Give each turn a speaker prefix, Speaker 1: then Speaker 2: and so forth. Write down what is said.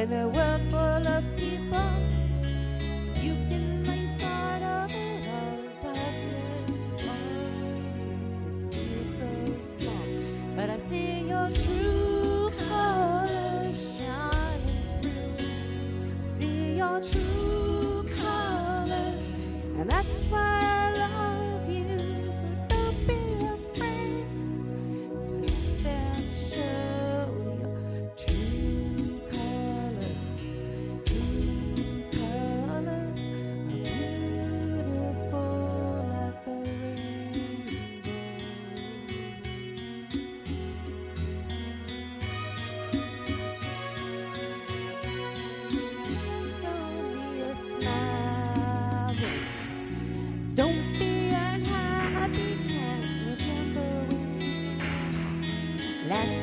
Speaker 1: In a world full of people, you can make sort of it all. Darkness, oh, it's so soft. But I see your true colors shining through. See your true colors, and that's why I love you. So don't be afraid to let them show your true colors. True colors are beautiful like a rainbow. Don't be a smile. Don't be unhappy. Can't remember when last